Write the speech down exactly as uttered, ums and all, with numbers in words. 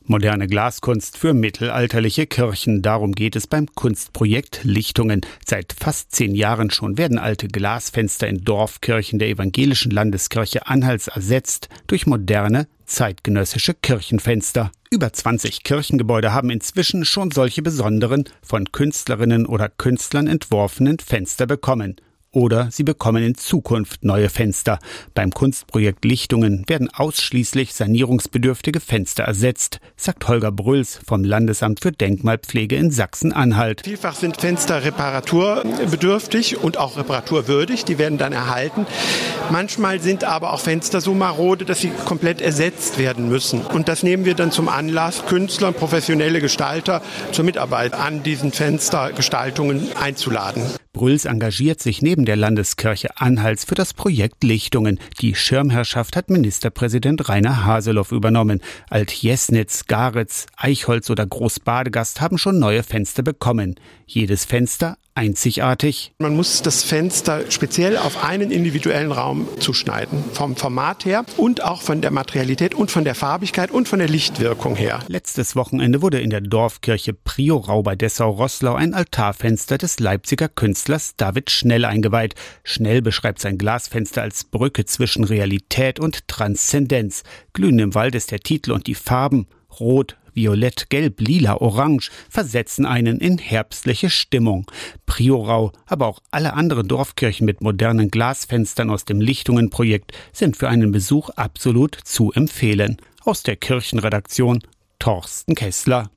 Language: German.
Moderne Glaskunst für mittelalterliche Kirchen. Darum geht es beim Kunstprojekt Lichtungen. Seit fast zehn Jahren schon werden alte Glasfenster in Dorfkirchen der evangelischen Landeskirche Anhalts ersetzt durch moderne, zeitgenössische Kirchenfenster. Über zwanzig Kirchengebäude haben inzwischen schon solche besonderen, von Künstlerinnen oder Künstlern entworfenen Fenster bekommen. Oder sie bekommen in Zukunft neue Fenster. Beim Kunstprojekt Lichtungen werden ausschließlich sanierungsbedürftige Fenster ersetzt, sagt Holger Brüls vom Landesamt für Denkmalpflege in Sachsen-Anhalt. Vielfach sind Fenster reparaturbedürftig und auch reparaturwürdig, die werden dann erhalten. Manchmal sind aber auch Fenster so marode, dass sie komplett ersetzt werden müssen. Und das nehmen wir dann zum Anlass, Künstler und professionelle Gestalter zur Mitarbeit an diesen Fenstergestaltungen einzuladen. Brüls engagiert sich neben der Landeskirche Anhalts für das Projekt Lichtungen. Die Schirmherrschaft hat Ministerpräsident Rainer Haseloff übernommen. Alt-Jesnitz, Garitz, Eichholz oder Großbadegast haben schon neue Fenster bekommen. Jedes Fenster einzigartig. Man muss das Fenster speziell auf einen individuellen Raum zuschneiden. Vom Format her und auch von der Materialität und von der Farbigkeit und von der Lichtwirkung her. Letztes Wochenende wurde in der Dorfkirche Priorau bei Dessau-Roßlau ein Altarfenster des Leipziger Künstlers David Schnell eingeweiht. Schnell beschreibt sein Glasfenster als Brücke zwischen Realität und Transzendenz. Glühen im Wald ist der Titel und die Farben Rot, Violett, Gelb, Lila, Orange versetzen einen in herbstliche Stimmung. Priorau, aber auch alle anderen Dorfkirchen mit modernen Glasfenstern aus dem Lichtungen-Projekt sind für einen Besuch absolut zu empfehlen. Aus der Kirchenredaktion Torsten Kessler.